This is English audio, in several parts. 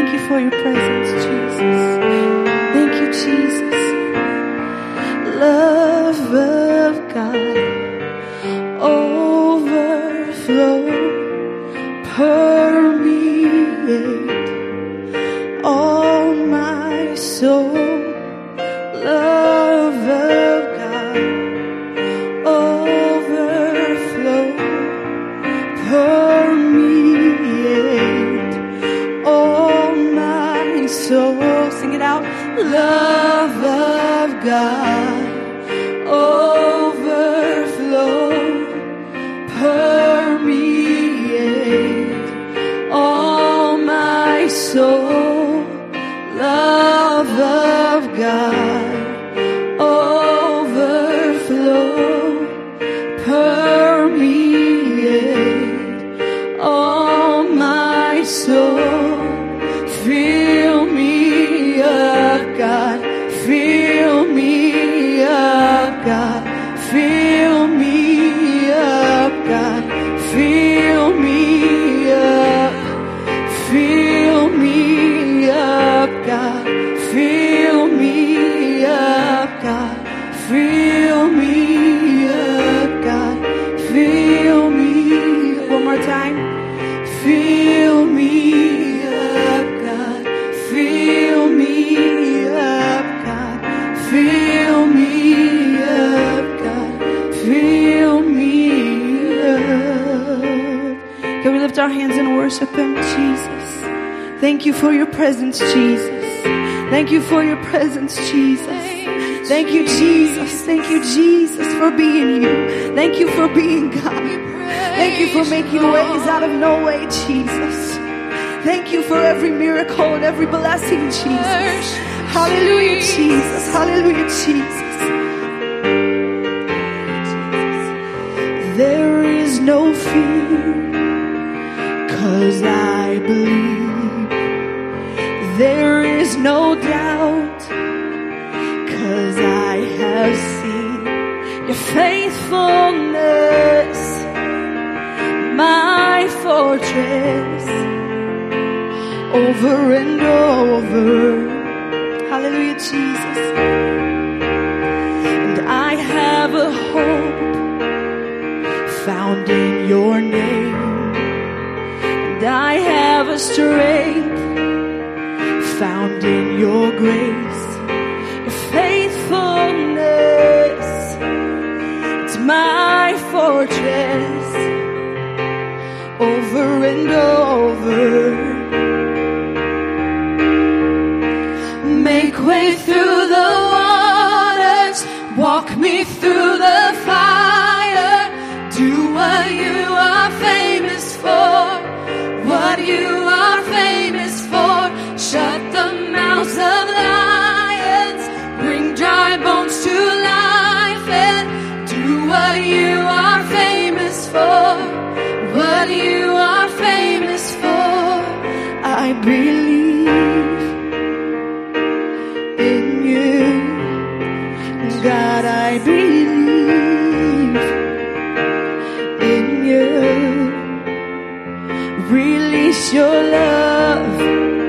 Thank you for your presence, Jesus. Thank you, Jesus. Love of God, overflow, permeate all my soul. Love of God, overflow, permeate all my soul. Sing it out. Love of God, overflow, permeate all my soul. Love of God, overflow, permeate all my soul. Fill me up, God. Fill me up, God. Fill me up, God. Fill me up. Fill me up, God. Fill me up, God. Fill me up, God. Fill me. One more time. Fill me up, God. Fill me up, God. Fill me up, God. Fill me up. Can we lift our hands and worship Him, Jesus? Thank you for your presence, Jesus. Thank you for your presence, Jesus. Thank you, Jesus. Thank you, Jesus, for being you. Thank you for being God. Thank you for making ways out of no way, Jesus. Thank you for every miracle and every blessing, Jesus. Hallelujah, Jesus. Hallelujah, Jesus. There is no fear, 'cause I believe. There is no doubt, 'cause I have seen your faithfulness, my fortress, over and over. Hallelujah, Jesus. And I have a hope found in your name, and I have a strength found in your grace. Your faithfulness, it's my fortress, over and over. Make way through the waters, walk me through the fire. Do what you are famous for, what you are famous for. Shut the mouths of lions, bring dry bones to life, and do what you are famous for, what you are famous for. I believe in you, God. I believe in you. Release your love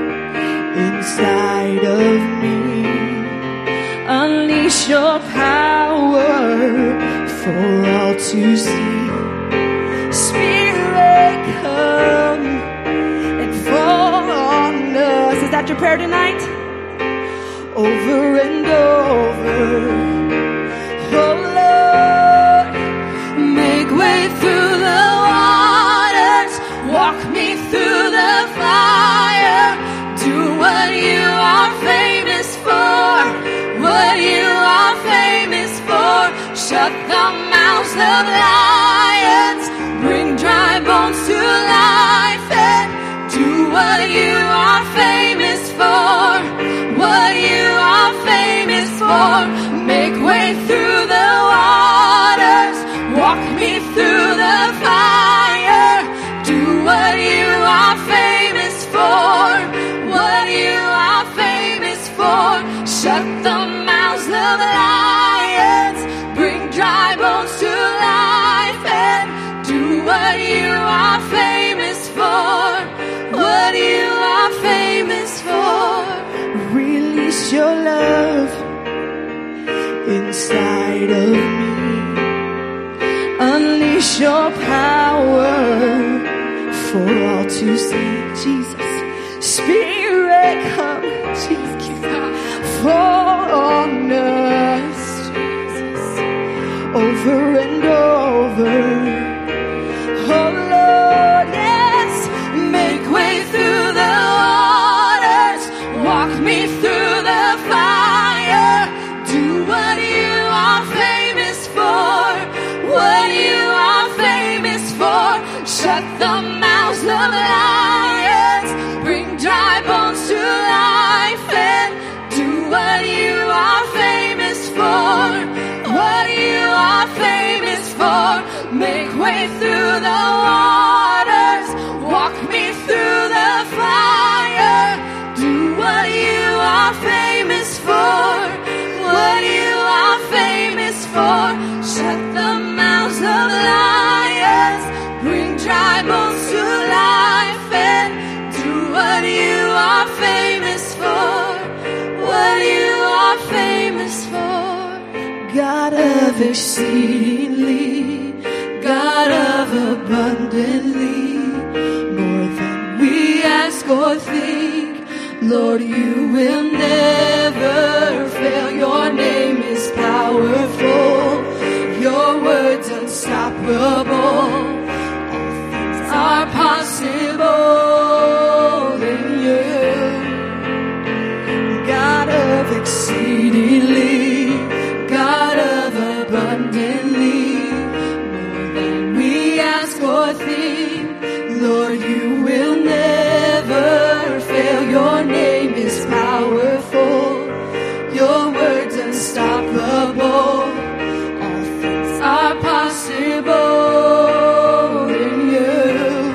inside of me. Unleash your power for all to see. Spirit, come and fall on us. Is that your prayer tonight? Over and over. Oh Lord, make way through the waters, walk me through the fire. Do what you are famous for, what you are famous for. Shut the mouths of lions, bring dry bones to life, and do what you are famous for, what you are famous for. Make way through the waters, walk me through the fire. Do what you are famous for, what you are famous for. Shut the mouths of lions, bring dry bones to life. your power for all to see. Jesus, Spirit, come, Jesus, fall on us, Jesus, over and over. Oh Lord, yes, make way through the waters, walk me through the fire, do what you are famous for, what you are famous for. Shut the mouths of lions, bring dry bones to life, and do what you are famous for, what you are famous for. Make way through the waters, walk me through the fire, do what you are famous for, what you are famous for. Shut the mouths of lions, bring dry bones to life, and do what you are famous for, what you are famous for. God of exceedingly, God of abundantly, more than we ask or think, Lord, you will never fail. Your name is powerful, your word's unstoppable. All things are possible in you. God of exceedingly, God of abundantly, more than we ask or think, Lord, you will never fail. Your name is powerful, your word's unstoppable. All things are possible in you.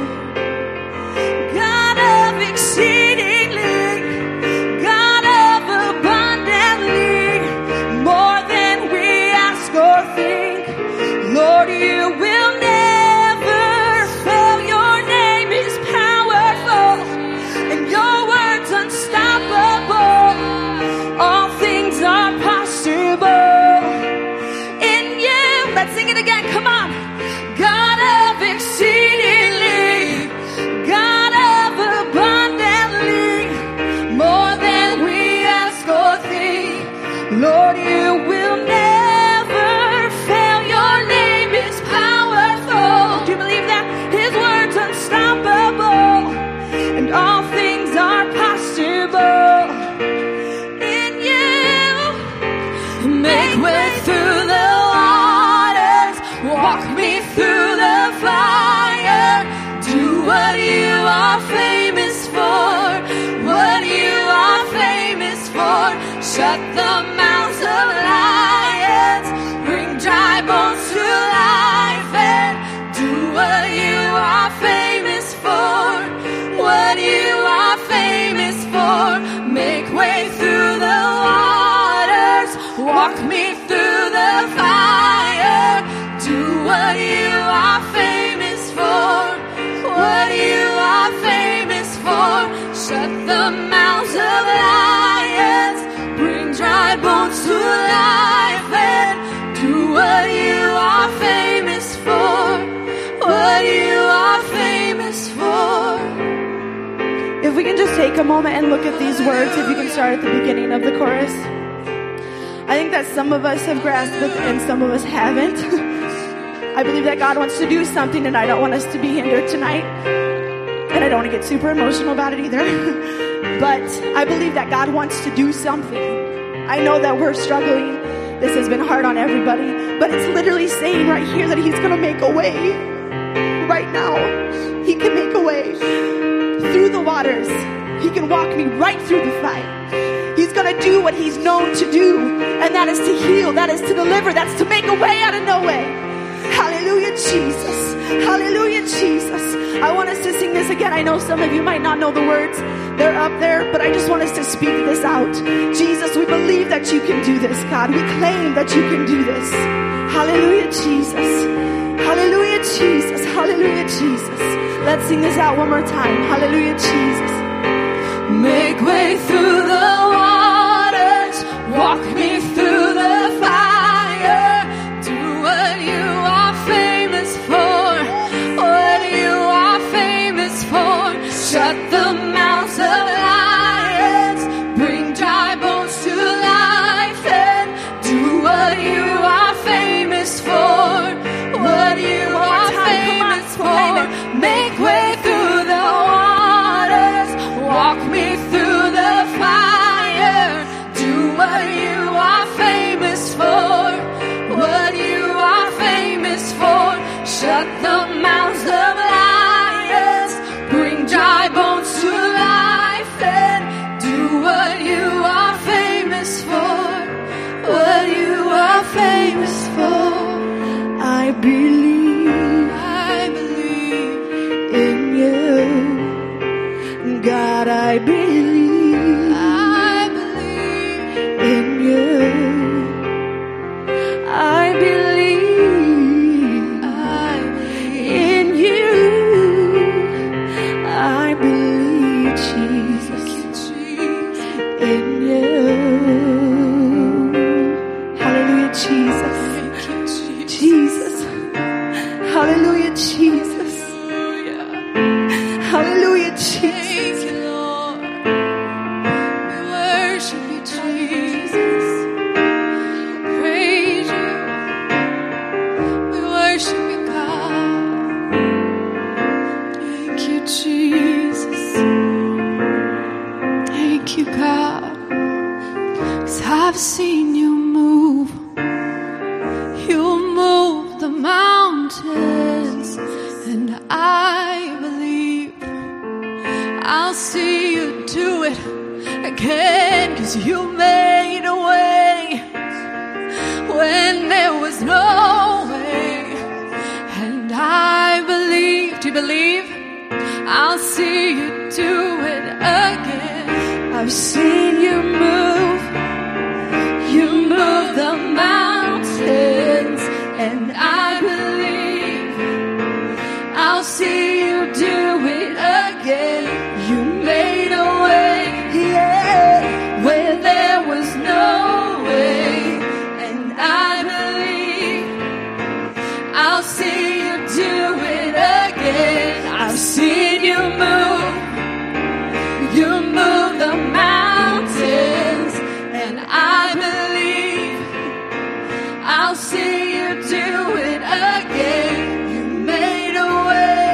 God of exceedingly, God of abundantly, more than we ask or think, Lord, you will never fail. Your name is powerful, and your word's unstoppable. All things are possible in you. Let's sing it again, come on. God of exceedingly, God of abundantly, more than we ask or think, Lord, you will never fail. Your name is powerful. Do you believe that? His word's unstoppable, and all things are possible in you. Make way through the waters, walk me through the fire, do what you are famous for, what you are famous for. Shut the mouths of lions, bring dry bones to life, and do what you are famous for, what you are famous for. Make way through the waters, walk me through the fire, do what you are famous for, what you are famous for. Shut the mouths of lions, bring dry bones to life, and do what you are famous for, what you are famous for. If we can just take a moment and look at these words, if you can start at the beginning of the chorus. I think that some of us have grasped it and some of us haven't. I believe that God wants to do something, and I don't want us to be hindered tonight. And I don't want to get super emotional about it either. But I believe that God wants to do something. I know that we're struggling. This has been hard on everybody. But it's literally saying right here that He's going to make a way. Right now, He can make a way through the waters. He can walk me right through the fire. He's going to do what He's known to do, and that is to heal, that is to deliver, that's to make a way out of no way. Hallelujah, Jesus. Hallelujah, Jesus. I want us to sing this again. I know some of you might not know the words. They're up there, but I just want us to speak this out. Jesus, we believe that you can do this, God. We claim that you can do this. Hallelujah, Jesus. Hallelujah, Jesus. Hallelujah, Jesus. Let's sing this out one more time. Hallelujah, Jesus. Make way through the waters, walk me through the fire, do what you are famous for. shut the mouths of lions, bring dry bones to life, and do what you are famous for, what you are famous for. Make way through the waters, walk me through the fire, do what you are famous for, what you are famous for. Shut the mouths of lions, bring dry bones to life, and do what you are famous for, what you are famous for. I believe in you, God. I believe in you. I believe in you. I believe, Jesus, in you. Hallelujah, Jesus. Jesus. Hallelujah, Jesus. Hallelujah, Jesus. We worship you, Jesus. Praise you. We worship you, God. Thank you, Jesus. Thank you, God. 'Cause I've seen you move. You move the mountains, and I believe I'll see you do it again. 'Cause you made a way when there was no way, and I believe. Do you believe? I'll see you do it again. I've seen you move. You move the mountains, and I believe I'll see you do it again. You made a way, yeah, where there was no way, and I believe I'll see you do it again. I've seen you move. You move the mountains, and I believe I'll see you do it again. You made a way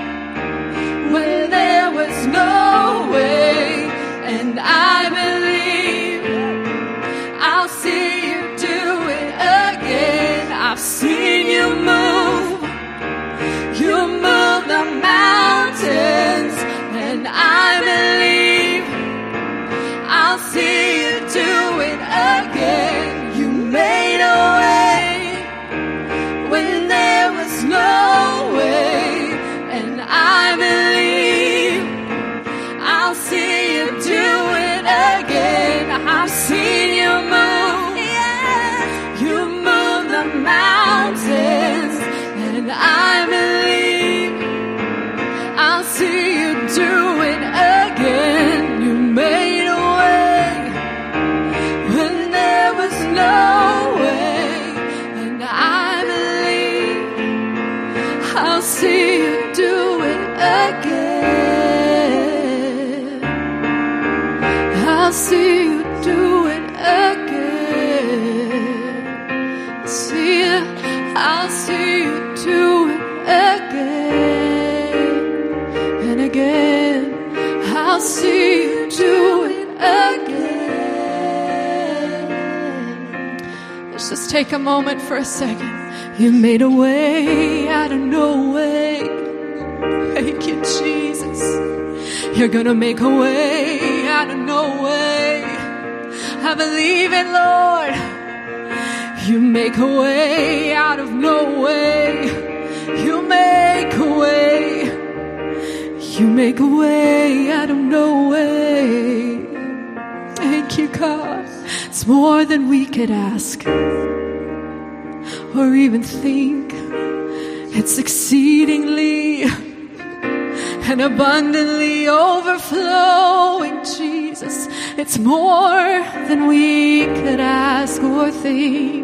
when there was no way, and I believe I'll see you do it again. I've seen you move. You move the mountains, and I believe I'll see you do it again. You made a way when there was no way, and I believe I'll see you do it again. I've seen you move, yeah. You move the mountains, and I believe I'll see you do it again. You made a way when there was no way, and I believe I'll see you do it again. I'll see you do it again. I'll see you do it again and again. I'll see you do it again. Let's just take a moment for a second. You made a way out of no way. Thank you, Jesus. You're gonna make a way out of no way. I believe it, Lord. You make a way out of no way. You make a way. You make a way out of no way. Thank you, God. It's more than we could ask or even think. It's exceedingly and abundantly overflowing, Jesus. It's more than we could ask or think.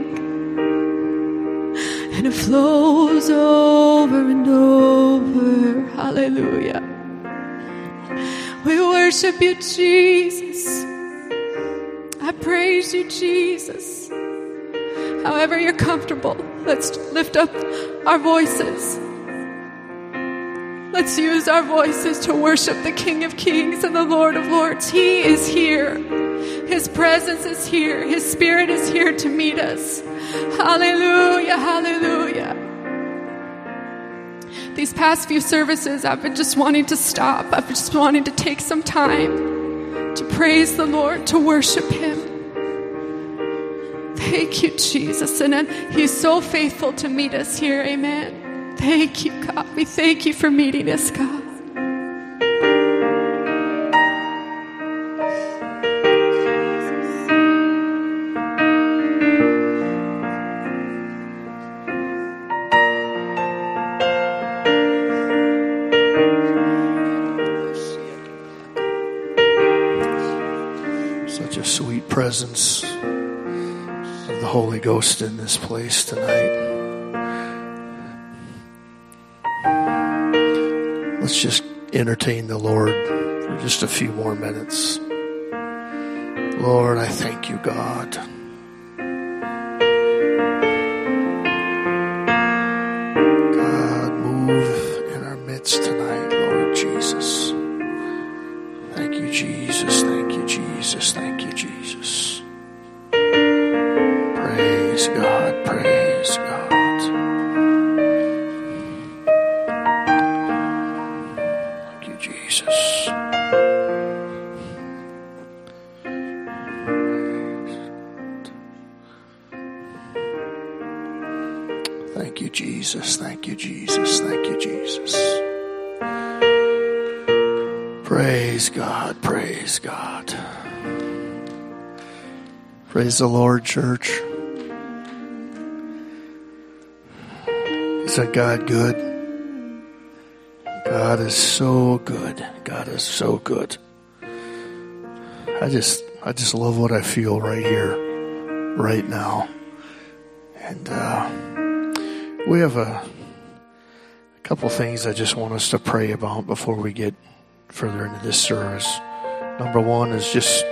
And it flows over and over. Hallelujah. We worship you, Jesus. I praise you, Jesus. However you're comfortable, let's lift up our voices. Let's use our voices to worship the King of Kings and the Lord of Lords. He is here. His presence is here. His Spirit is here to meet us. Hallelujah, hallelujah. These past few services, I've been just wanting to stop. I've just wanted to take some time to praise the Lord, to worship Him. Thank you, Jesus. And He's so faithful to meet us here. Amen. Thank you, God. We thank you for meeting us, God. Such a sweet presence of the Holy Ghost in this place tonight. Let's just entertain the Lord for just a few more minutes. Lord, I thank you, God. God, move in our midst tonight, Lord Jesus. Thank you, Jesus. Thank you, Jesus. Thank you, Jesus. Praise God. Praise God. Jesus. Thank you, Jesus. Thank you, Jesus. Thank you, Jesus. Praise God. Praise God. Praise the Lord, church. Isn't God good? God is so good. God is so good. I just love what I feel right here, right now. And we have a couple things I just want us to pray about before we get further into this service. Number one is just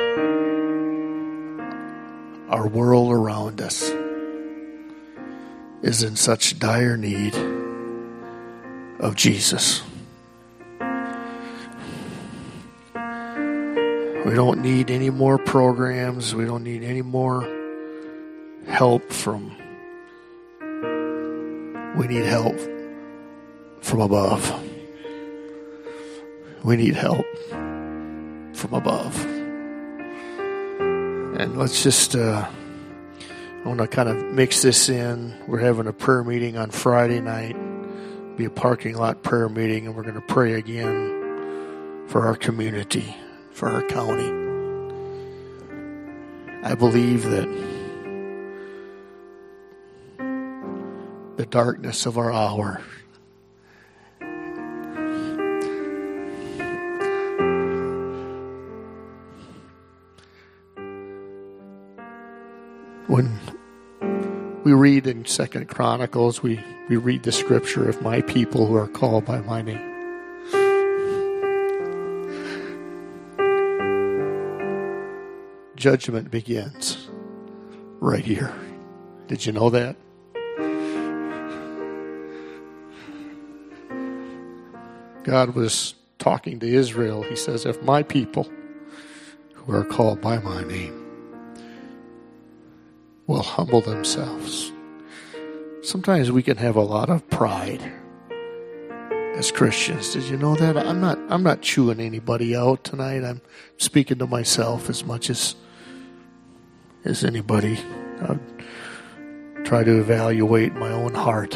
our world around us is in such dire need of Jesus. We don't need any more programs. We don't need any more help from. We need help from above. We need help from above. And let's just, I want to kind of mix this in. We're having a prayer meeting on Friday night. Be a parking lot prayer meeting, and we're going to pray again for our community, for our county. I believe that the darkness of our hour when we read in 2 Chronicles, we read the scripture, if my people who are called by my name. Judgment begins right here. Did you know that? God was talking to Israel. He says, if my people who are called by my name will humble themselves. Sometimes we can have a lot of pride as Christians. Did you know that? I'm not chewing anybody out tonight. I'm speaking to myself as much as anybody. I try to evaluate my own heart.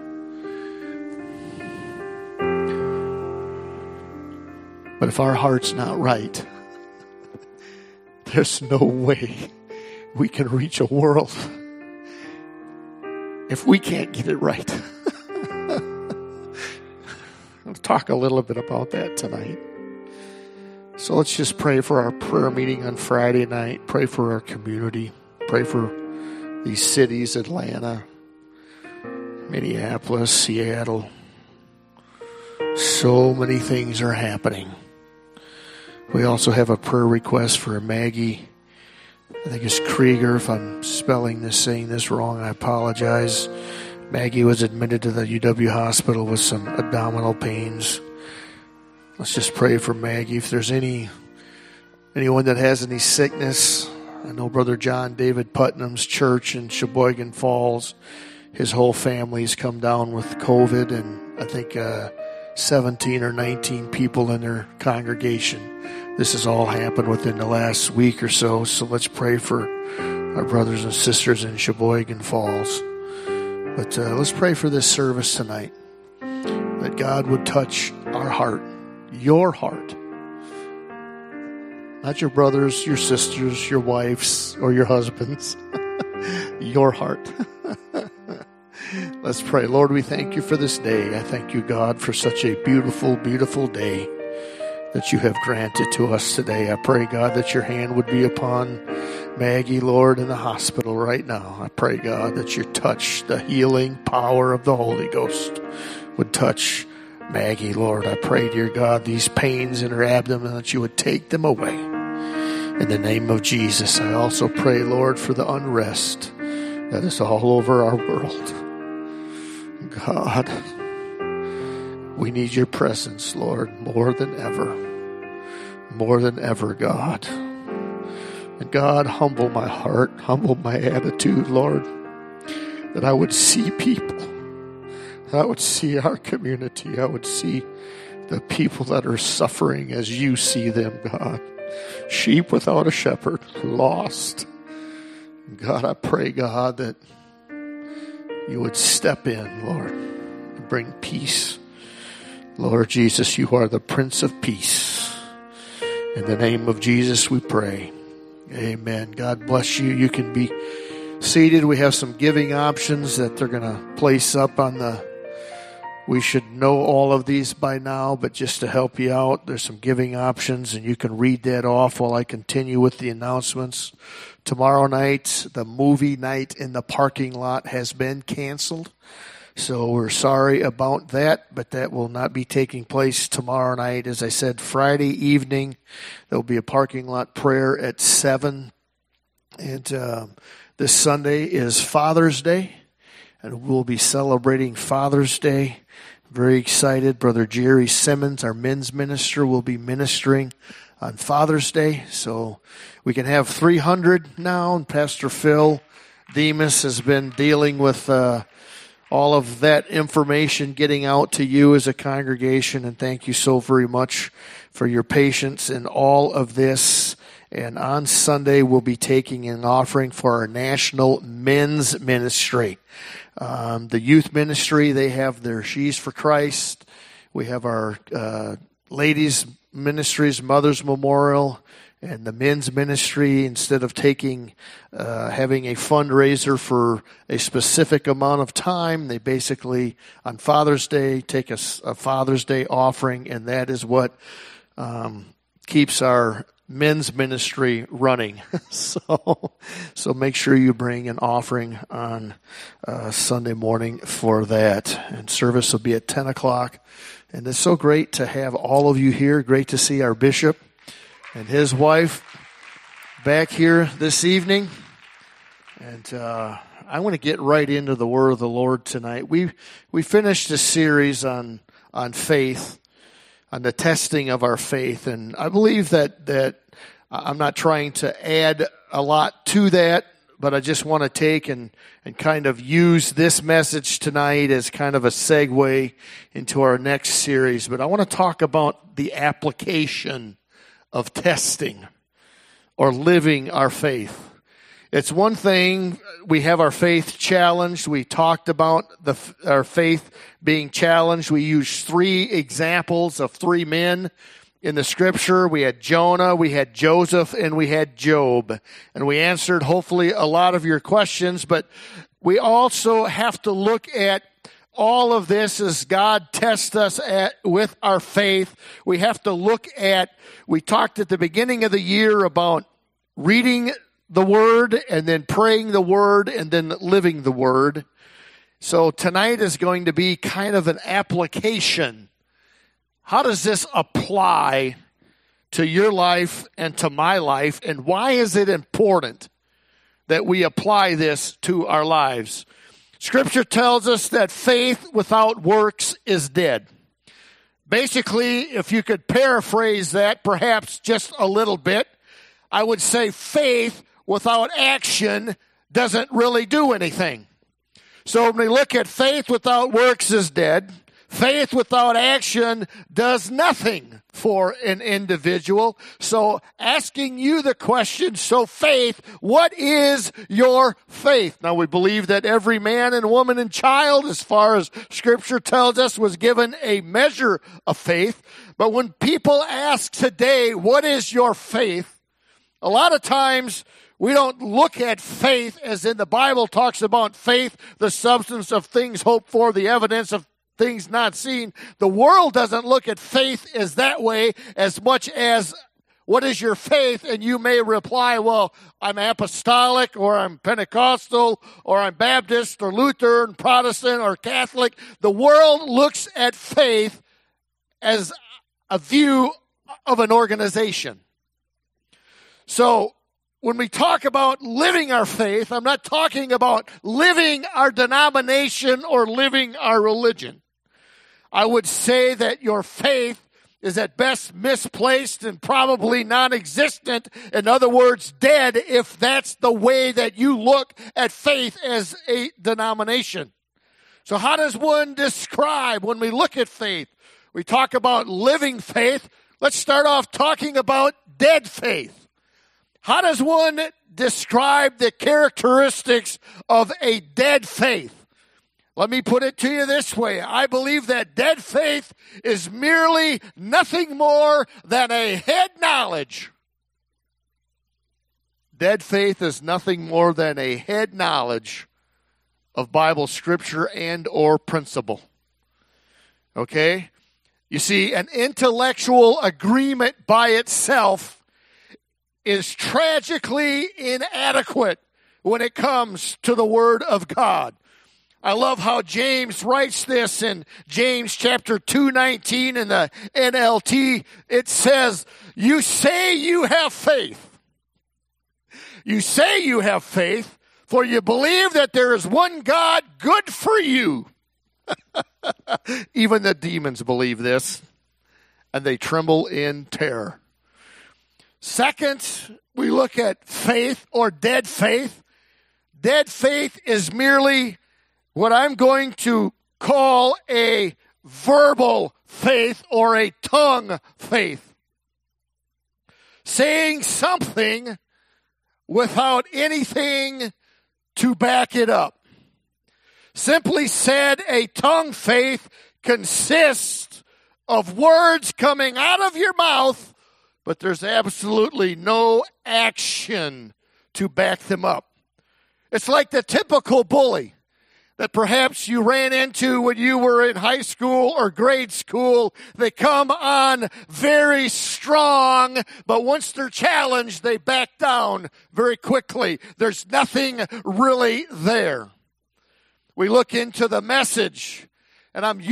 But if our heart's not right, there's no way we can reach a world if we can't get it right. I'll talk a little bit about that tonight. So let's just pray for our prayer meeting on Friday night. Pray for our community. Pray for these cities, Atlanta, Minneapolis, Seattle. So many things are happening. We also have a prayer request for Maggie. I think it's Krieger. If I'm saying this wrong, I apologize. Maggie was admitted to the UW hospital with some abdominal pains. Let's just pray for Maggie. If there's anyone that has any sickness, I know Brother John David Putnam's church in Sheboygan Falls, his whole family's come down with COVID, and I think 17 or 19 people in their congregation. This has all happened within the last week or so, so let's pray for our brothers and sisters in Sheboygan Falls. But let's pray for this service tonight, that God would touch our heart, your heart. Not your brothers, your sisters, your wives, or your husbands. Your heart. Let's pray. Lord, we thank you for this day. I thank you, God, for such a beautiful, beautiful day that you have granted to us today. I pray, God, that your hand would be upon Maggie, Lord, in the hospital right now. I pray, God, that your touch, the healing power of the Holy Ghost would touch Maggie, Lord. I pray, dear God, these pains in her abdomen, that you would take them away. In the name of Jesus, I also pray, Lord, for the unrest that is all over our world. God, we need your presence, Lord, more than ever. More than ever, God. And God, humble my heart, humble my attitude, Lord, that I would see people, that I would see our community, I would see the people that are suffering as you see them, God. Sheep without a shepherd, lost. God, I pray, God, that you would step in, Lord, and bring peace. Lord Jesus, you are the Prince of Peace. In the name of Jesus, we pray. Amen. God bless you. You can be seated. We have some giving options that they're going to place up on we should know all of these by now, but just to help you out, there's some giving options, and you can read that off while I continue with the announcements. Tomorrow night, the movie night in the parking lot has been canceled. So we're sorry about that, but that will not be taking place tomorrow night. As I said, Friday evening, there will be a parking lot prayer at 7. And this Sunday is Father's Day, and we'll be celebrating Father's Day. Very excited. Brother Jerry Simmons, our men's minister, will be ministering on Father's Day. So we can have 300 now, and Pastor Phil Demas has been dealing with all of that information getting out to you as a congregation, and thank you so very much for your patience in all of this. And on Sunday, we'll be taking an offering for our national men's ministry. The youth ministry, they have their She's for Christ. We have our ladies ministries, Mother's Memorial, and the men's ministry. Instead of having a fundraiser for a specific amount of time, they basically, on Father's Day, take a Father's Day offering, and that is what keeps our men's ministry running. So make sure you bring an offering on Sunday morning for that. And service will be at 10 o'clock. And it's so great to have all of you here. Great to see our bishop and his wife back here this evening. And I want to get right into the word of the Lord tonight. We finished a series on faith, on the testing of our faith. And I believe that I'm not trying to add a lot to that, but I just want to take and kind of use this message tonight as kind of a segue into our next series. But I want to talk about the application of testing or living our faith. It's one thing, we have our faith challenged. We talked about our faith being challenged. We used 3 examples of 3 men in the scripture. We had Jonah, we had Joseph, and we had Job. And we answered hopefully a lot of your questions, but we also have to look at all of this as God tests us with our faith. We have to look at, we talked at the beginning of the year about reading the Word and then praying the Word and then living the Word. So tonight is going to be kind of an application. How does this apply to your life and to my life, and why is it important that we apply this to our lives? Scripture tells us that faith without works is dead. Basically, if you could paraphrase that perhaps just a little bit, I would say faith without action doesn't really do anything. So when we look at faith without works is dead, faith without action does nothing for an individual. So asking you the question, so faith, what is your faith? Now we believe that every man and woman and child, as far as Scripture tells us, was given a measure of faith. But when people ask today, what is your faith? A lot of times we don't look at faith as in the Bible talks about faith, the substance of things hoped for, the evidence of things not seen. The world doesn't look at faith as that way as much as what is your faith? And you may reply, well, I'm apostolic or I'm Pentecostal or I'm Baptist or Lutheran, Protestant or Catholic. The world looks at faith as a view of an organization. So when we talk about living our faith, I'm not talking about living our denomination or living our religion. I would say that your faith is at best misplaced and probably non-existent. In other words, dead, if that's the way that you look at faith as a denomination. So how does one describe when we look at faith? We talk about living faith. Let's start off talking about dead faith. How does one describe the characteristics of a dead faith? Let me put it to you this way. I believe that dead faith is merely nothing more than a head knowledge. Dead faith is nothing more than a head knowledge of Bible scripture and or principle. Okay? You see, an intellectual agreement by itself is tragically inadequate when it comes to the Word of God. I love how James writes this in James chapter 2:19 in the NLT. It says, you say you have faith. You say you have faith, for you believe that there is one God. Good for you. Even the demons believe this, and they tremble in terror. Second, we look at faith or dead faith. Dead faith is merely what I'm going to call a verbal faith or a tongue faith. Saying something without anything to back it up. Simply said, a tongue faith consists of words coming out of your mouth, but there's absolutely no action to back them up. It's like the typical bully that perhaps you ran into when you were in high school or grade school. They come on very strong, but once they're challenged, they back down very quickly. There's nothing really there. We look into the Message. And I'm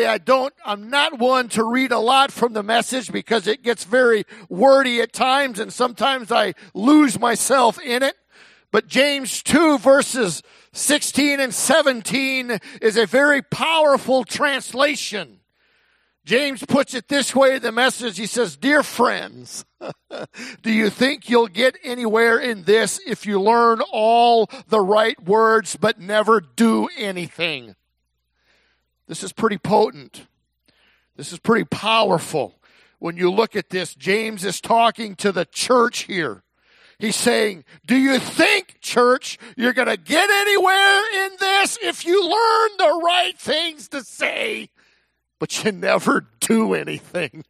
not one to read a lot from the Message because it gets very wordy at times and sometimes I lose myself in it. But James 2 verses 16 and 17 is a very powerful translation. James puts it this way in the Message. He says, dear friends, do you think you'll get anywhere in this if you learn all the right words but never do anything? This is pretty potent. This is pretty powerful. When you look at this, James is talking to the church here. He's saying, do you think, church, you're going to get anywhere in this if you learn the right things to say, but you never do anything?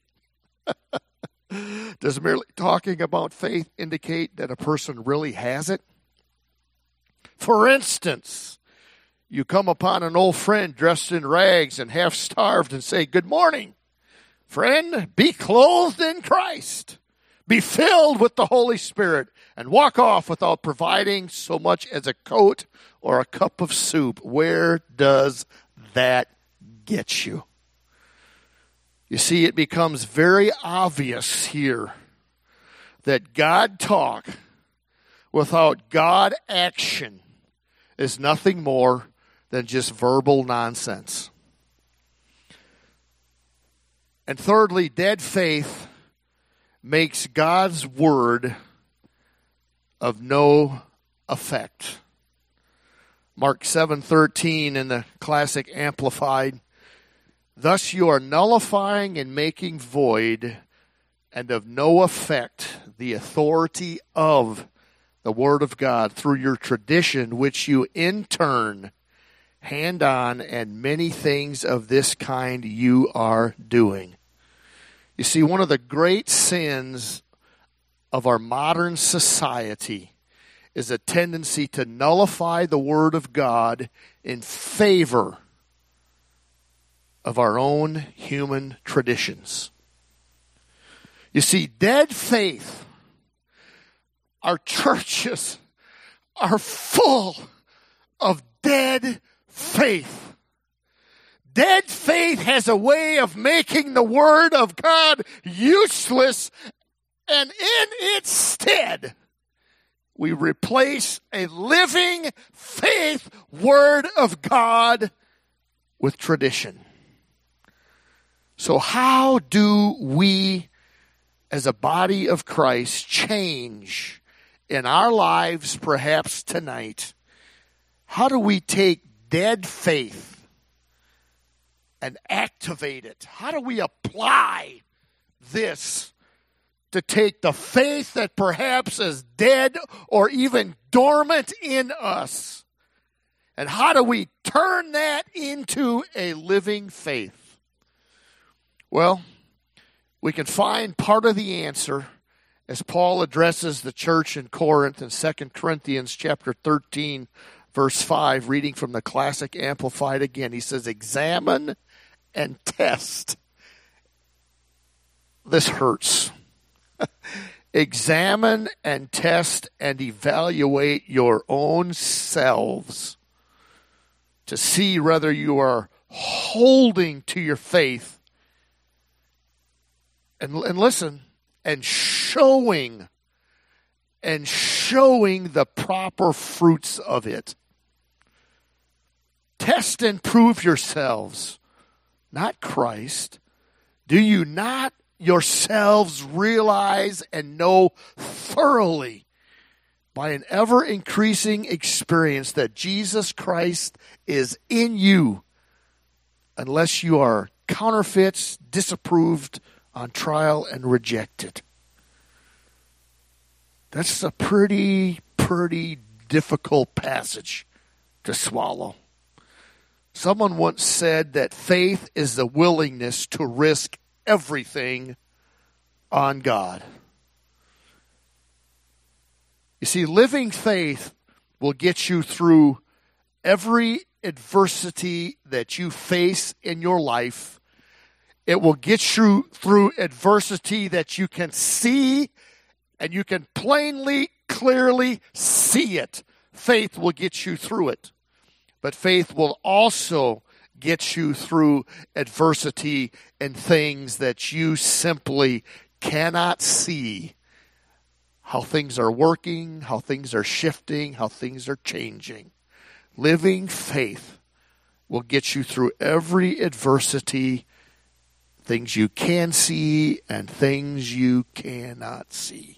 Does merely talking about faith indicate that a person really has it? For instance, you come upon an old friend dressed in rags and half starved and say, good morning, friend, be clothed in Christ, be filled with the Holy Spirit, and walk off without providing so much as a coat or a cup of soup. Where does that get you? You see, it becomes very obvious here that God talk without God action is nothing more than just verbal nonsense. And thirdly, dead faith makes God's word of no effect. Mark 7:13 in the Classic Amplified, thus you are nullifying and making void and of no effect the authority of the Word of God through your tradition, which you in turn hand on, and many things of this kind you are doing. You see, one of the great sins of our modern society is a tendency to nullify the Word of God in favor of our own human traditions. You see, dead faith, our churches are full of dead faith. Dead faith has a way of making the Word of God useless, and in its stead, we replace a living faith Word of God with tradition. So how do we, as a body of Christ, change in our lives perhaps tonight? How do we take dead faith and activate it? How do we apply this to take the faith that perhaps is dead or even dormant in us? And how do we turn that into a living faith? Well, we can find part of the answer as Paul addresses the church in Corinth in 2 Corinthians chapter 13, verse 5, reading from the Classic Amplified again. He says, examine and test. This hurts. Examine and test and evaluate your own selves to see whether you are holding to your faith and listen, and showing the proper fruits of it. Test and prove yourselves, not Christ. Do you not yourselves realize and know thoroughly by an ever-increasing experience that Jesus Christ is in you, unless you are counterfeits, disapproved, on trial, and rejected? That's a pretty difficult passage to swallow. Someone once said that faith is the willingness to risk everything on God. You see, living faith will get you through every adversity that you face in your life. It will get you through adversity that you can see, and you can plainly, clearly see it. Faith will get you through it. But faith will also get you through adversity and things that you simply cannot see. How things are working, how things are shifting, how things are changing. Living faith will get you through every adversity, things you can see and things you cannot see.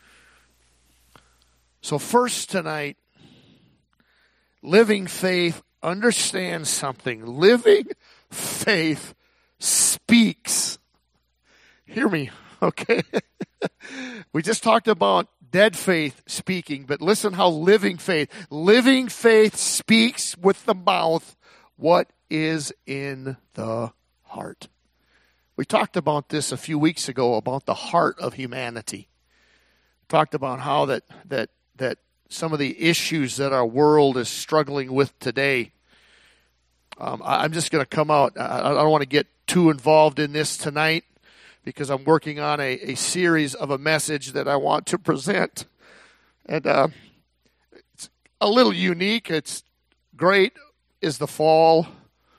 So first tonight, living faith understands something. Living faith speaks. Hear me, okay? We just talked about dead faith speaking, but listen how living faith speaks with the mouth what is in the heart. We talked about this a few weeks ago, about the heart of humanity. Talked about how that some of the issues that our world is struggling with today. I'm just going to come out. I don't want to get too involved in this tonight because I'm working on a series of a message that I want to present. And it's a little unique. It's great was the fall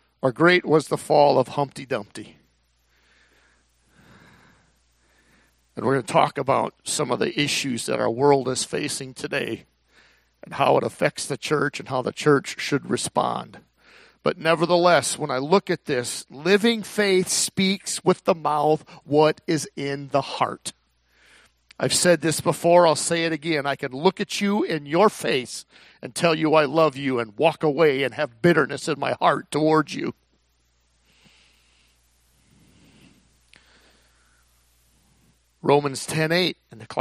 of Humpty Dumpty. And we're going to talk about some of the issues that our world is facing today and how it affects the church and how the church should respond. But nevertheless, when I look at this, living faith speaks with the mouth what is in the heart. I've said this before, I'll say it again. I can look at you in your face and tell you I love you and walk away and have bitterness in my heart towards you. Romans 10:8 in the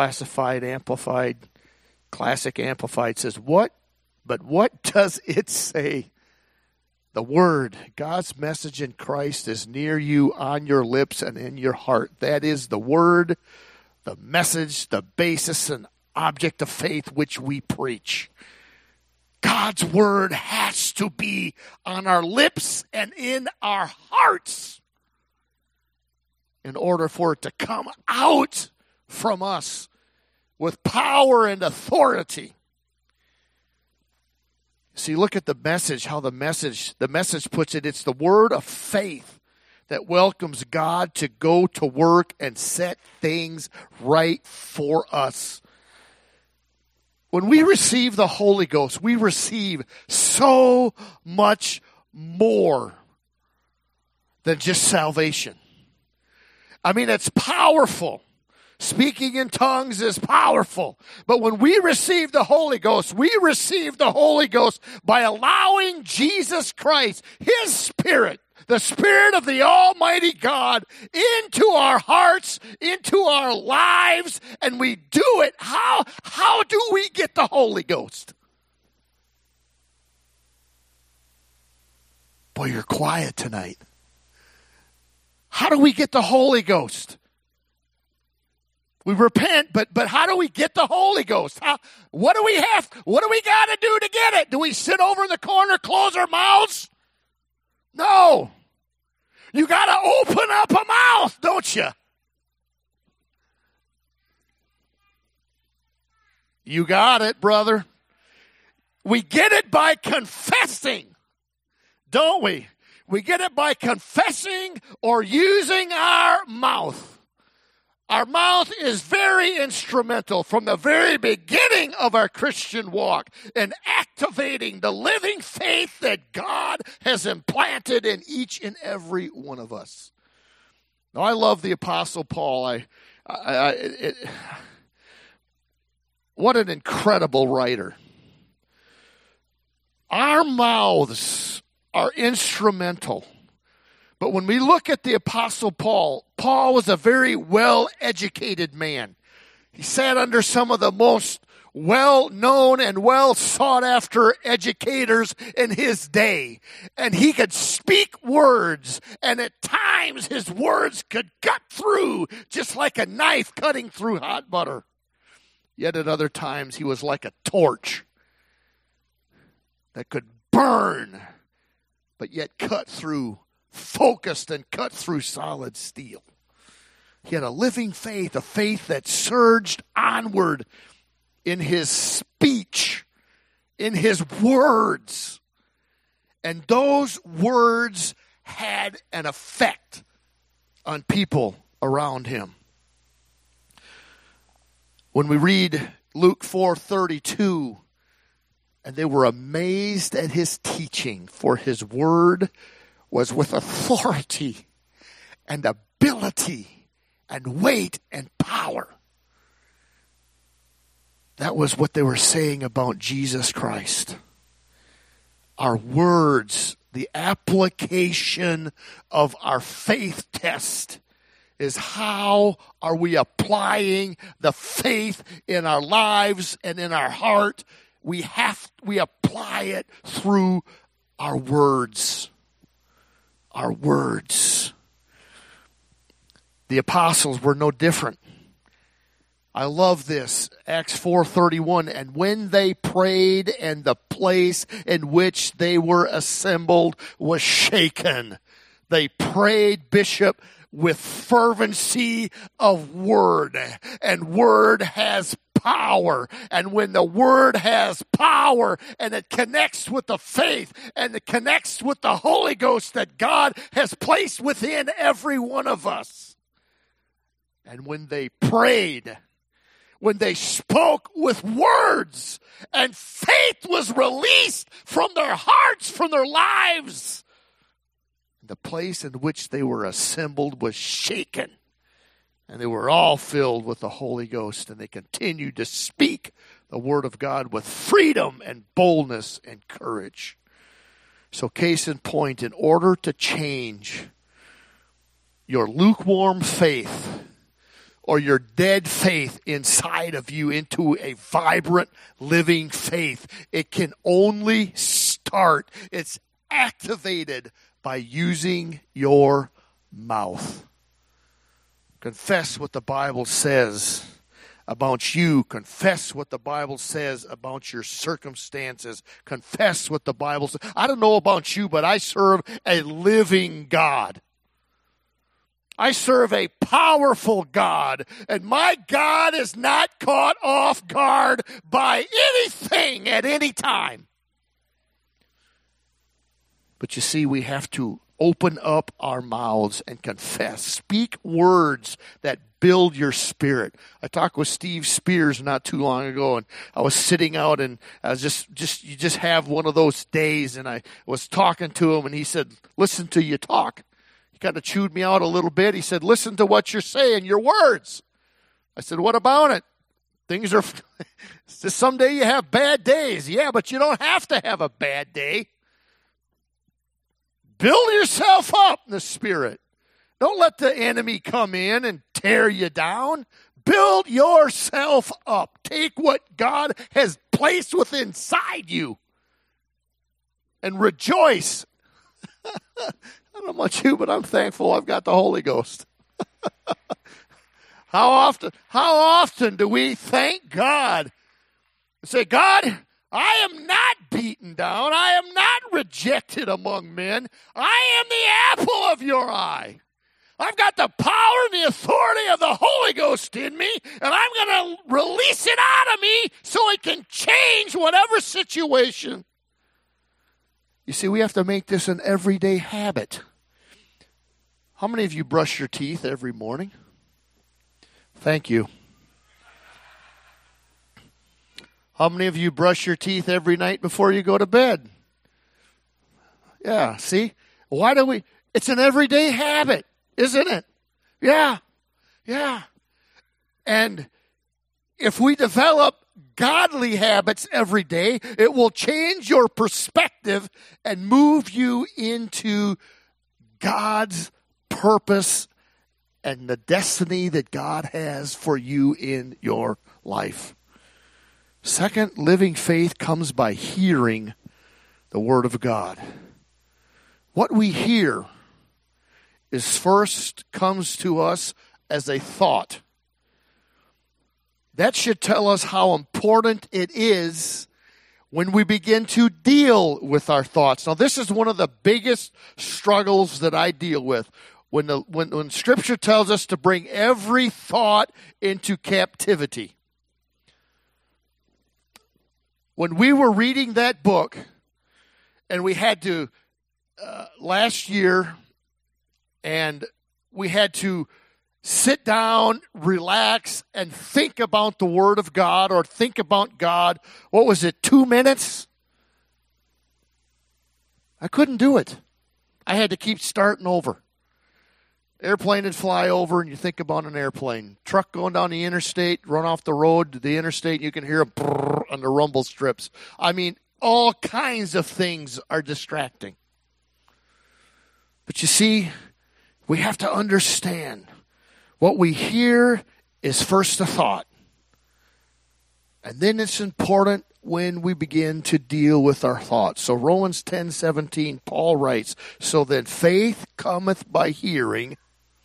Classic Amplified says, But what does it say? The word, God's message in Christ is near you, on your lips and in your heart. That is the word, the message, the basis and object of faith which we preach. God's word has to be on our lips and in our hearts in order for it to come out from us with power and authority. See, look at the message, how the message puts it. It's the word of faith that welcomes God to go to work and set things right for us. When we receive the Holy Ghost, we receive so much more than just salvation. I mean, it's powerful. Speaking in tongues is powerful. But when we receive the Holy Ghost, we receive the Holy Ghost by allowing Jesus Christ, His Spirit, the Spirit of the Almighty God, into our hearts, into our lives, and we do it. How do we get the Holy Ghost? Boy, you're quiet tonight. How do we get the Holy Ghost? We repent, but how do we get the Holy Ghost? What do we got to do to get it? Do we sit over in the corner, close our mouths? No. You got to open up a mouth, don't you? You got it, brother. We get it by confessing, don't we? We get it by confessing or using our mouth. Our mouth is very instrumental from the very beginning of our Christian walk in activating the living faith that God has implanted in each and every one of us. Now, I love the Apostle Paul. What an incredible writer. Our mouths are instrumental. But when we look at the Apostle Paul, Paul was a very well-educated man. He sat under some of the most well-known and well-sought-after educators in his day. And he could speak words, and at times his words could cut through just like a knife cutting through hot butter. Yet at other times he was like a torch that could burn, but yet cut through, focused and cut through solid steel. He had a living faith, a faith that surged onward in his speech, in his words. And those words had an effect on people around him. When we read Luke 4:32, and they were amazed at his teaching, for his word was with authority and ability and weight and power. That was what they were saying about Jesus Christ. Our words, the application of our faith test, is how are we applying the faith in our lives and in our heart. We apply it through our words. Our words. The apostles were no different. I love this. Acts 4:31. And when they prayed, and the place in which they were assembled was shaken. They prayed, Bishop, with fervency of word. And word has power. And when the word has power and it connects with the faith and it connects with the Holy Ghost that God has placed within every one of us, And when they prayed, when they spoke with words, and faith was released from their hearts, from their lives, the place in which they were assembled was shaken. And they were all filled with the Holy Ghost, and they continued to speak the word of God with freedom and boldness and courage. So case in point, in order to change your lukewarm faith or your dead faith inside of you into a vibrant, living faith, it can only start. It's activated by using your mouth. Confess what the Bible says about you. Confess what the Bible says about your circumstances. Confess what the Bible says. I don't know about you, but I serve a living God. I serve a powerful God, and my God is not caught off guard by anything at any time. But you see, we have to open up our mouths and confess. Speak words that build your spirit. I talked with Steve Spears not too long ago, and I was sitting out, and I was you just have one of those days, and I was talking to him, and he said, listen to you talk. He kind of chewed me out a little bit. He said, listen to what you're saying, your words. I said, what about it? Things are, someday you have bad days. Yeah, but you don't have to have a bad day. Build yourself up in the Spirit. Don't let the enemy come in and tear you down. Build yourself up. Take what God has placed within inside you and rejoice. I don't know about you, but I'm thankful I've got the Holy Ghost. How often do we thank God and say, God, I am not beaten down. I am not rejected among men. I am the apple of your eye. I've got the power and the authority of the Holy Ghost in me, and I'm going to release it out of me so it can change whatever situation. You see, we have to make this an everyday habit. How many of you brush your teeth every morning? Thank you. How many of you brush your teeth every night before you go to bed? Yeah, see? Why do we? It's an everyday habit, isn't it? Yeah. And if we develop godly habits every day, it will change your perspective and move you into God's purpose and the destiny that God has for you in your life. Second, living faith comes by hearing the Word of God. What we hear is first comes to us as a thought. That should tell us how important it is when we begin to deal with our thoughts. Now, this is one of the biggest struggles that I deal with. When Scripture tells us to bring every thought into captivity. When we were reading that book, and we had to, last year, and we had to sit down, relax, and think about the Word of God, or think about God, what was it, 2 minutes? I couldn't do it. I had to keep starting over. Airplane would fly over, and you think about an airplane. Truck going down the interstate, run off the road to the interstate, and you can hear a brrr on the rumble strips. I mean, all kinds of things are distracting. But you see, we have to understand what we hear is first a thought. And then it's important when we begin to deal with our thoughts. So Romans 10:17, Paul writes, so then faith cometh by hearing,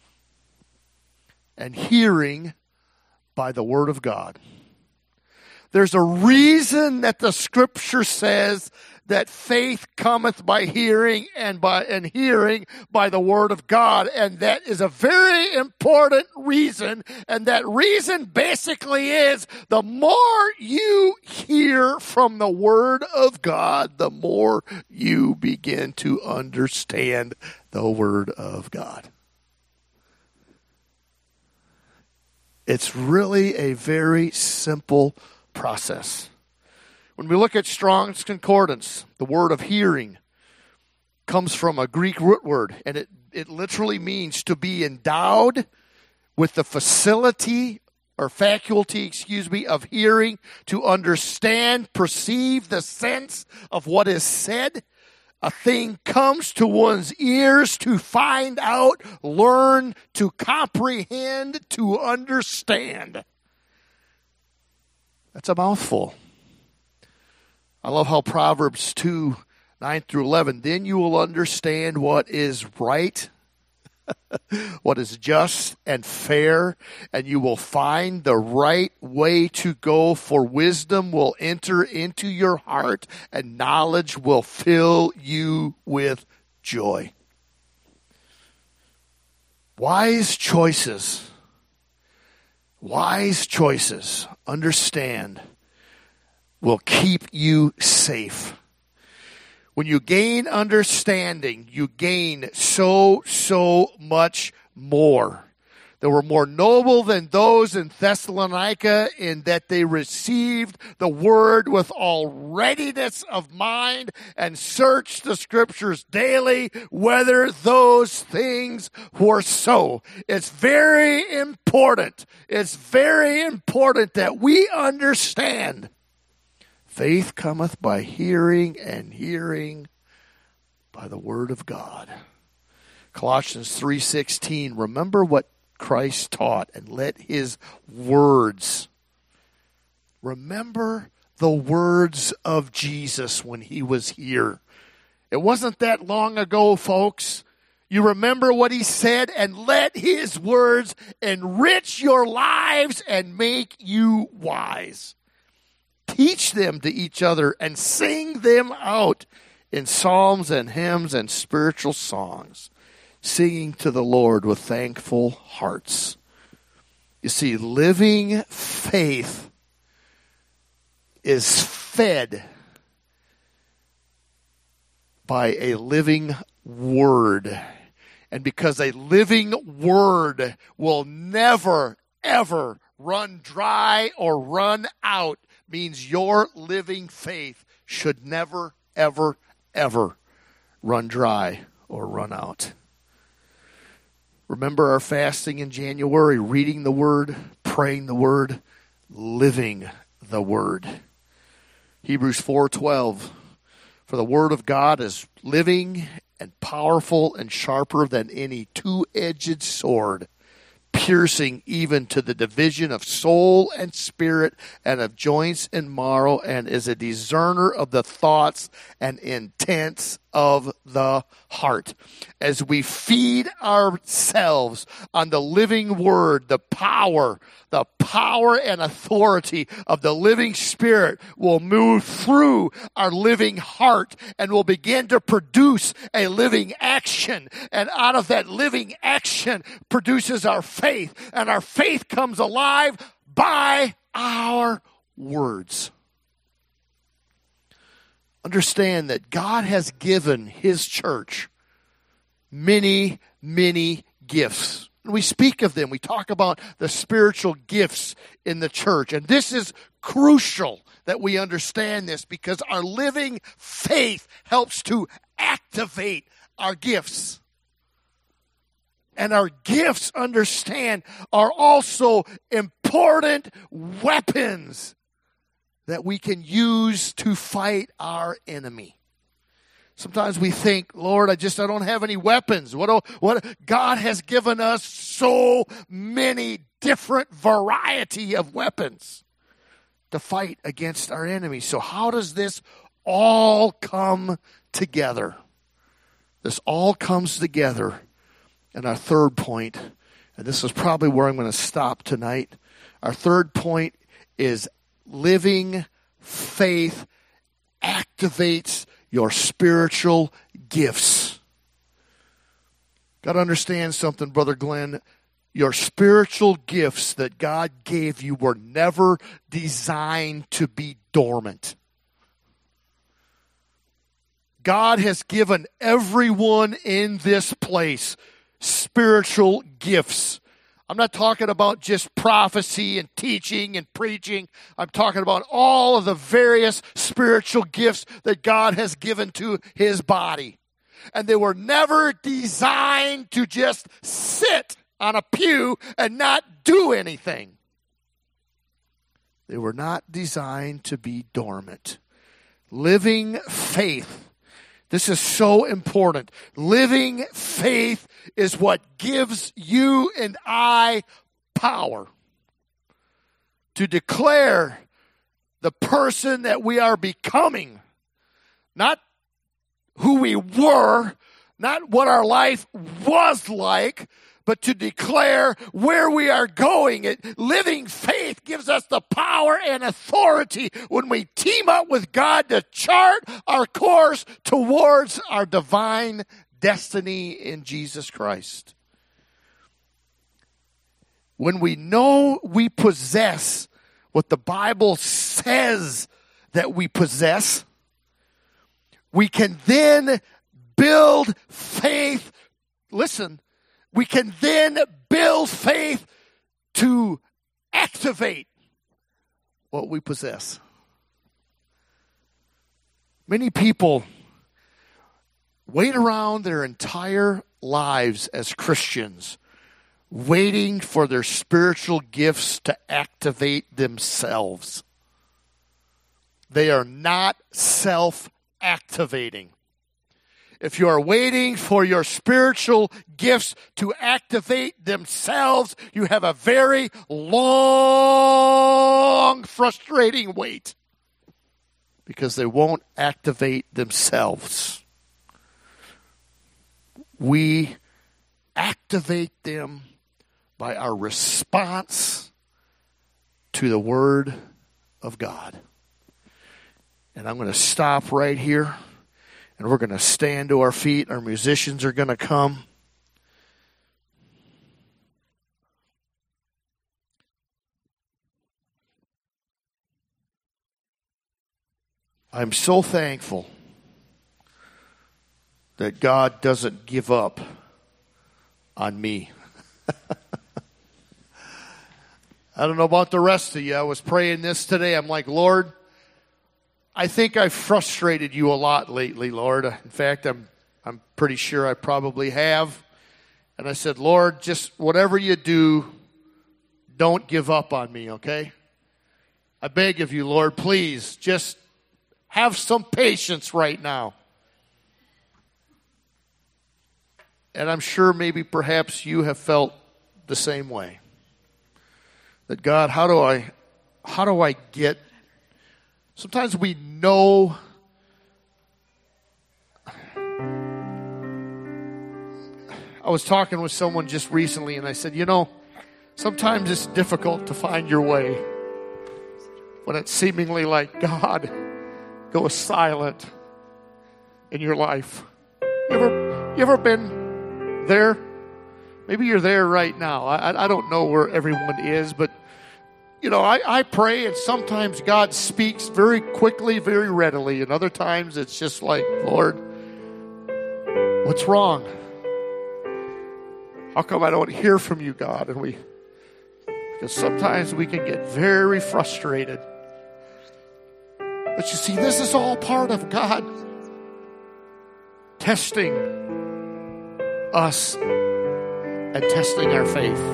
and hearing by the Word of God. There's a reason that the Scripture says that faith cometh by hearing, and hearing by the Word of God. And that is a very important reason. And that reason basically is the more you hear from the Word of God, the more you begin to understand the Word of God. It's really a very simple process. When we look at Strong's Concordance, the word of hearing comes from a Greek root word, and it literally means to be endowed with the faculty of hearing, to understand, perceive the sense of what is said. A thing comes to one's ears to find out, learn, to comprehend, to understand. That's a mouthful. I love how Proverbs 2, 9 through 11, then you will understand what is right, what is just and fair, and you will find the right way to go, for wisdom will enter into your heart, and knowledge will fill you with joy. Wise choices, understand, will keep you safe. When you gain understanding, you gain so much more. They were more noble than those in Thessalonica in that they received the word with all readiness of mind and searched the scriptures daily whether those things were so. It's very important. It's very important that we understand faith cometh by hearing, and hearing by the word of God. Colossians 3:16, remember what Christ taught, and let his words, remember the words of Jesus when he was here. It wasn't that long ago, folks. You remember what he said, and let his words enrich your lives and make you wise. Teach them to each other and sing them out in psalms and hymns and spiritual songs, singing to the Lord with thankful hearts. You see, living faith is fed by a living word. And because a living word will never, ever run dry or run out, means your living faith should never, ever, ever run dry or run out. Remember our fasting in January, reading the word, praying the word, living the word. Hebrews 4:12, for the word of God is living and powerful and sharper than any two-edged sword, piercing even to the division of soul and spirit and of joints and marrow, and is a discerner of the thoughts and intents of the heart. As we feed ourselves on the living word, the power and authority of the living Spirit will move through our living heart and will begin to produce a living action. And out of that living action produces our faith. And our faith comes alive by our words. Understand that God has given his church many, many gifts. And we speak of them. We talk about the spiritual gifts in the church. And this is crucial that we understand this, because our living faith helps to activate our gifts. And our gifts, understand, are also important weapons that we can use to fight our enemy. Sometimes we think, Lord, I don't have any weapons. What God has given us so many different variety of weapons to fight against our enemies. So how does this all come together? This all comes together. And our third point, and this is probably where I'm going to stop tonight. Our third point is living faith activates your spiritual gifts. Got to understand something, Brother Glenn. Your spiritual gifts that God gave you were never designed to be dormant. God has given everyone in this place spiritual gifts. I'm not talking about just prophecy and teaching and preaching. I'm talking about all of the various spiritual gifts that God has given to his body. And they were never designed to just sit on a pew and not do anything. They were not designed to be dormant. Living faith. This is so important. Living faith is what gives you and I power to declare the person that we are becoming. Not who we were, not what our life was like, but to declare where we are going. Living faith gives us the power and authority when we team up with God to chart our course towards our divine destiny in Jesus Christ. When we know we possess what the Bible says that we possess, we can then build faith. Listen, we can then build faith to activate what we possess. Many people wait around their entire lives as Christians, waiting for their spiritual gifts to activate themselves. They are not self-activating. If you are waiting for your spiritual gifts to activate themselves, you have a very long, frustrating wait, because they won't activate themselves. We activate them by our response to the Word of God. And I'm going to stop right here. And we're going to stand to our feet. Our musicians are going to come. I'm so thankful that God doesn't give up on me. I don't know about the rest of you. I was praying this today. I'm like, Lord, I think I've frustrated you a lot lately, Lord. In fact, I'm pretty sure I probably have. And I said, Lord, just whatever you do, don't give up on me, okay? I beg of you, Lord, please, just have some patience right now. And I'm sure maybe perhaps you have felt the same way. That God, how do I get... Sometimes we know I was talking with someone just recently and I said, sometimes it's difficult to find your way when it's seemingly like God goes silent in your life. You ever been there? Maybe you're there right now. I don't know where everyone is, but I pray, and sometimes God speaks very quickly, very readily, and other times it's just like, Lord, what's wrong? How come I don't hear from you, God? Because sometimes we can get very frustrated. But you see, this is all part of God testing us and testing our faith.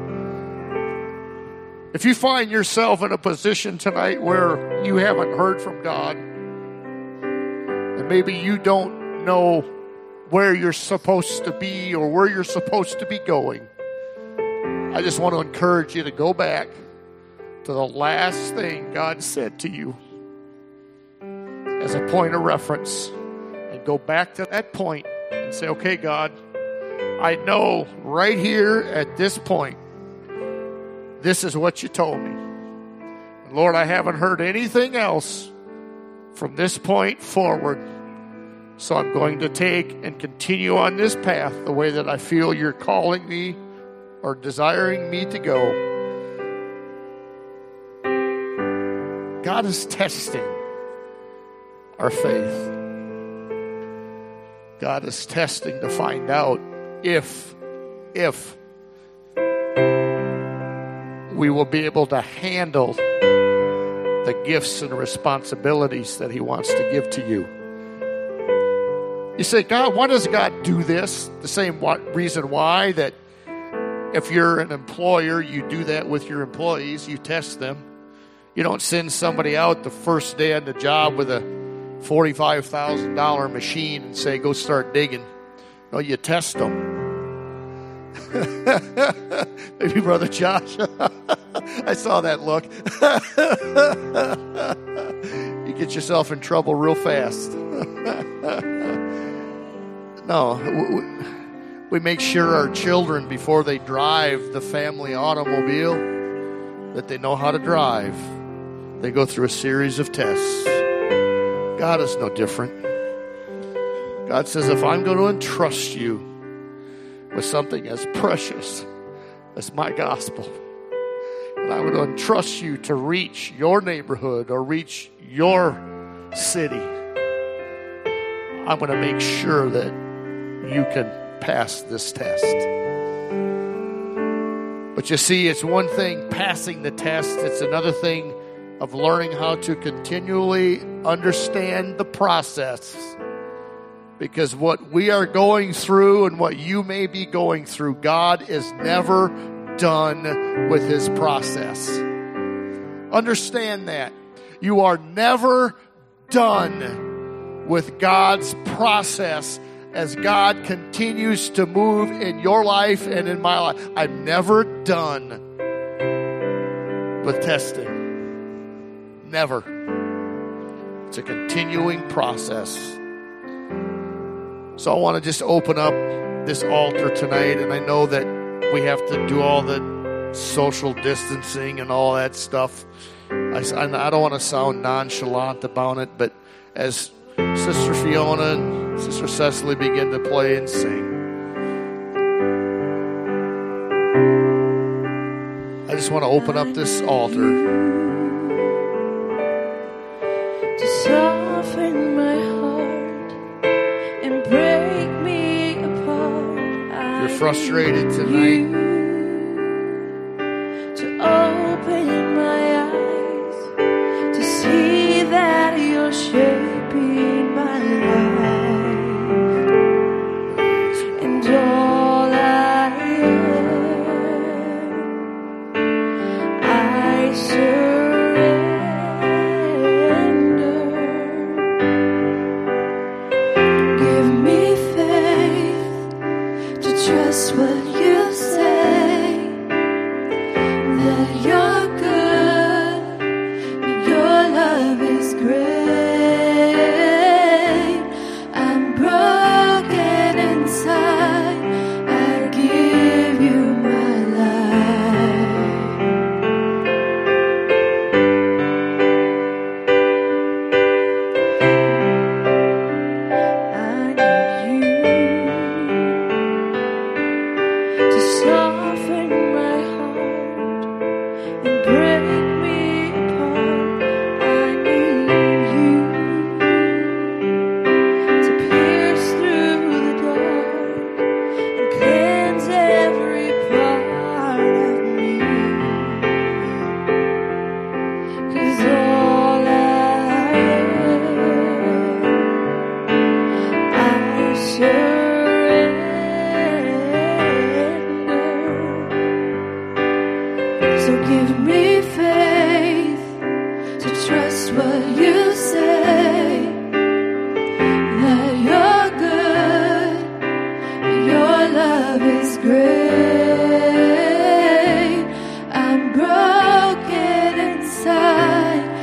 If you find yourself in a position tonight where you haven't heard from God, and maybe you don't know where you're supposed to be or where you're supposed to be going, I just want to encourage you to go back to the last thing God said to you as a point of reference, and go back to that point and say, okay, God, I know right here at this point, this is what you told me. And Lord, I haven't heard anything else from this point forward. So I'm going to take and continue on this path the way that I feel you're calling me or desiring me to go. God is testing our faith. God is testing to find out if we will be able to handle the gifts and responsibilities that he wants to give to you. You say, God, why does God do this? The same reason why that if you're an employer, you do that with your employees. You test them. You don't send somebody out the first day on the job with a $45,000 machine and say, go start digging. No, you test them. Maybe Brother Josh. I saw that look. You get yourself in trouble real fast. No, we make sure our children, before they drive the family automobile, that they know how to drive. They go through a series of tests. God is no different. God says, if I'm going to entrust you with something as precious as my gospel, and I'm going to entrust you to reach your neighborhood or reach your city, I'm going to make sure that you can pass this test. But you see, it's one thing passing the test. It's another thing of learning how to continually understand the process. Because what we are going through and what you may be going through, God is never done with his process. Understand that. You are never done with God's process as God continues to move in your life and in my life. I'm never done with testing. Never. It's a continuing process. So I want to just open up this altar tonight, and I know that we have to do all the social distancing and all that stuff. I don't want to sound nonchalant about it, but as Sister Fiona and Sister Cecily begin to play and sing, I just want to open up this altar to soften my heart and break me apart. If you're frustrated tonight, to open my eyes to see that you're shaping my life. And all I am, I surrender. Give me faith to trust what you say, that you're good, your love is great. I'm broken inside, I give you my life. I need you to soften my heart and break me apart. I need you to pierce through the dark and cleanse every part of me. 'Cause all I am, I surrender. So give me faith to trust what you say, that you're good, your love is great. I'm broken inside,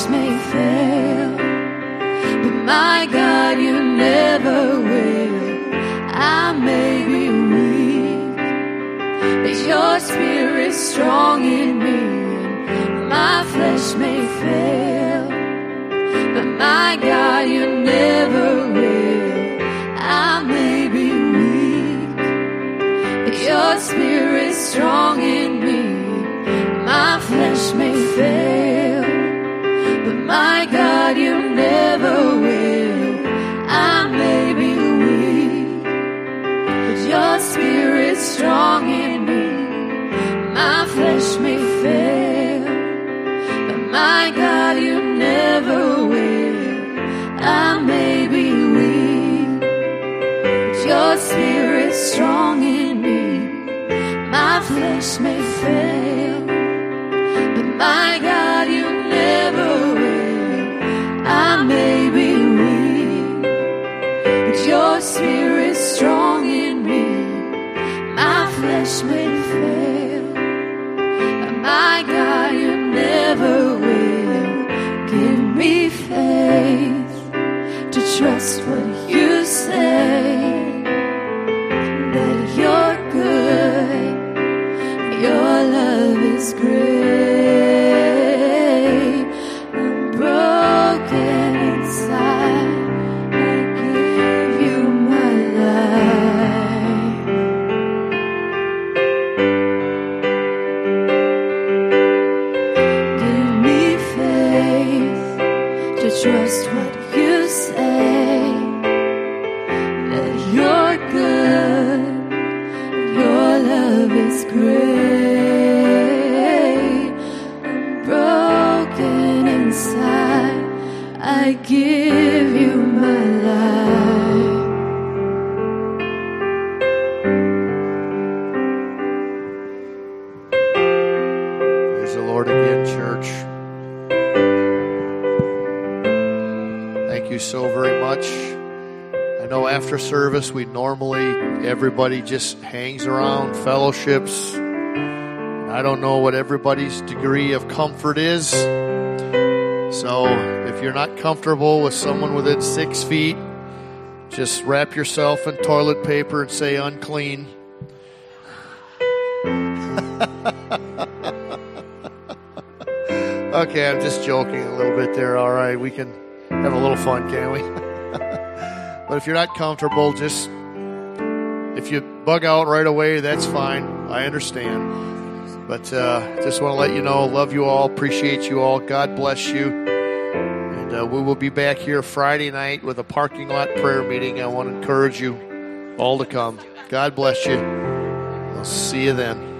flesh may fail, but my God, you never will. I may be weak, but your spirit's strong in me. My flesh may fail, but my God, you never will. I may be weak, but your spirit's strong in me. My flesh may fail, but my God, you never will. I may be weak, but your spirit's strong in me. My flesh may fail, but my God, you never will. I may be weak, but your spirit's strong in me. My flesh may fail, but my God, you never will. I may be weak, but your spirit's strong in me. My flesh may fail, but my God, you never will. Give me faith to trust what you say, that you're good, your love is great. I'm broken inside, I give you my life. Give me faith to trust what you say, that you're good, your love is great. I'm broken inside, I give you my life. Praise the Lord again, church. Thank you so very much. I know after service, everybody just hangs around, fellowships. I don't know what everybody's degree of comfort is. So if you're not comfortable with someone within 6 feet, just wrap yourself in toilet paper and say unclean. Okay, I'm just joking a little bit there. All right, we can have a little fun, can't we? But if you're not comfortable, if you bug out right away, that's fine. I understand. But just want to let you know, love you all, appreciate you all. God bless you. And we will be back here Friday night with a parking lot prayer meeting. I want to encourage you all to come. God bless you. I'll see you then.